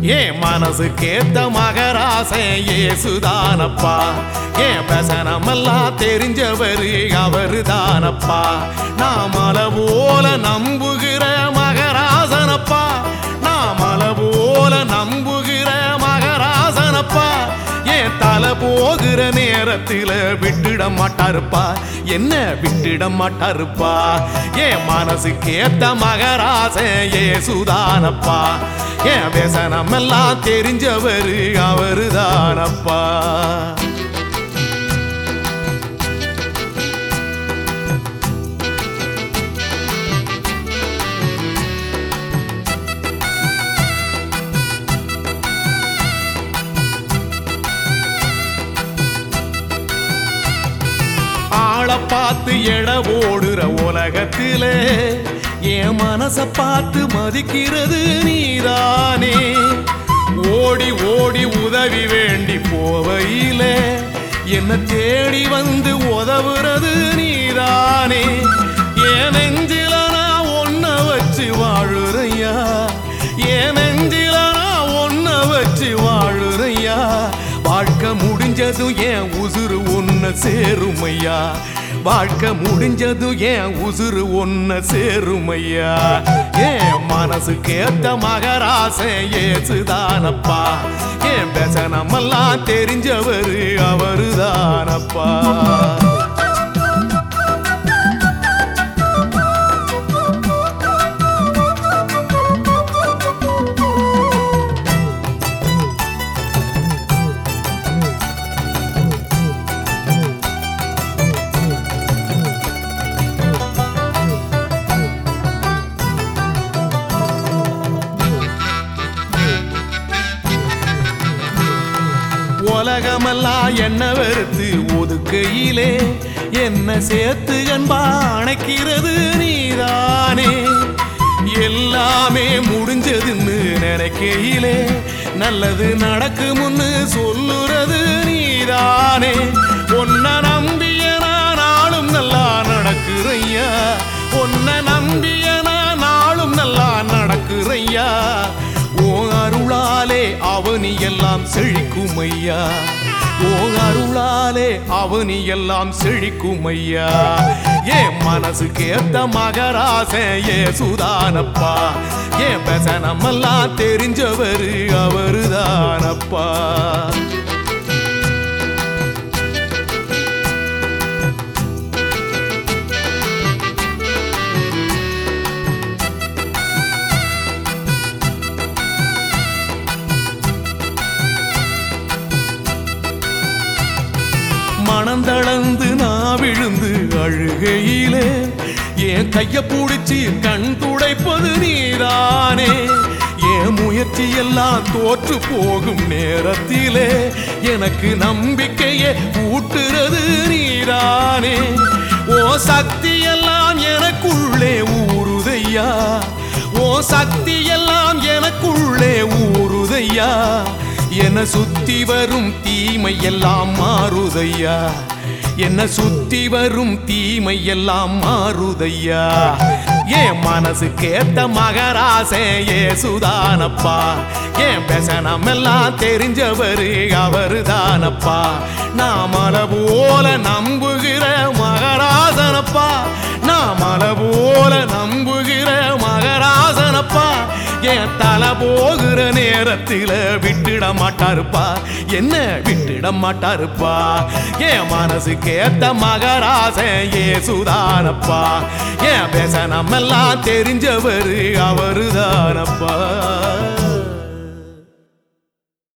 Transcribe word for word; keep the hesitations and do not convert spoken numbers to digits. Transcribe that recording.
ஏன் மனசுக்கேத்த மகராசன் இயேசுதானப்பா. ஏன் பேசனமெல்லாம் தெரிஞ்சவரு அவரு தானப்பா. நான் மலை போல நம்புகிற மகராசனப்பா. நான் மலை போல நம்புகிற மகராசனப்பா. ஏன் தலை போகிற நேரத்தில் விட்டுட மாட்டாருப்பா. என்ன விட்டுட மாட்டாருப்பா. ஏன் மனசுக்கேத்த மகராசன் இயேசுதானப்பா. ஏன் பேசனமெல்லாம் தெரிஞ்சவரு அவரு தானப்பா. ஆளை பார்த்து எட ஓடுற உலகத்திலே என் மனச பார்த்து மதிக்கிறது நீதானே. ஓடி ஓடி உதவி வேண்டி போவையிலே என்ன தேடி வந்து உதவுறது நீதானே. என் நெஞ்சில நான் ஒன்ன வச்சு வாழுறையா. என் நெஞ்சில நான் ஒன்ன வச்சு வாழுறையா. வாழ்க்கை முடிஞ்சதும் என் உசுறு ஒன்ன சேருமையா. வாழ்க்கை முடிஞ்சதும் என் உசுறு ஒன்ன சேருமையா. என் மனசுக்கேத்த மகராசன் இயேசுதானப்பா. என் பேசனமெல்லாம் தெரிஞ்சவரு அவரு தானப்பா. உலகமெல்லாம் என்ன வெறுத்து ஒதுக்கையிலே என்ன சேர்த்து அன்பா அணைக்கிறது நீதானே. எல்லாமே முடிஞ்சதுன்னு நினைக்கையிலே நல்லது நடக்கும்னு சொல்லுறது நீதானே. உன்னை நம்பிய நாளும் நல்லா நடக்குறையா. உன்னை நம்பிய நாளும் நல்லா நடக்குறையா. ஓ அருளாலே அவனி எல்லாம் செழிக்குமையா. ஓ அருளாலே அவனி எல்லாம் செழிக்குமையா. ஏன் மனசுக்கேத்த மகராசன் இயேசுதானப்பா. ஏன் பேசனமெல்லாம் தெரிஞ்சவரு அவரு தானப்பா. மனந்தளந்து நான் விழுந்து அழுகையிலே என் கைய பிடிச்சி கண் துடைப்பது நீதானே. என் முயற்சி எல்லாம் தோற்று போகும் நேரத்திலே எனக்கு நம்பிக்கையை ஊட்டுறது நீதானே. ஓ சக்தி எல்லாம் எனக்குள்ளே ஊறுதையா. ஓ சக்தி எல்லாம் எனக்குள்ளே ஊறுதையா. என்ன சுத்தி வரும் தீமை எல்லாம் மாறுதையா. என்ன சுத்தி வரும் தீமை எல்லாம் மாறுதையா. ஏன் மனசுக்கேத்த மகராசன் இயேசுதானப்பா. ஏன் பேசனமெல்லாம் தெரிஞ்சவரு அவரு தானப்பா. நான் மலை போல நம்புகிற மகராசனப்பா. நான் மலை போல நம்புகிற மகராசனப்பா. என் தலை போகிற நேரத்தில் விட்டுட மாட்டாருப்பா. என்ன விட்டுட மாட்டாருப்பா. என் மனசுக்கேத்த மகராசன் இயேசுதானப்பா. என் பேசனமெல்லாம் தெரிஞ்சவரு அவரு தானப்பா.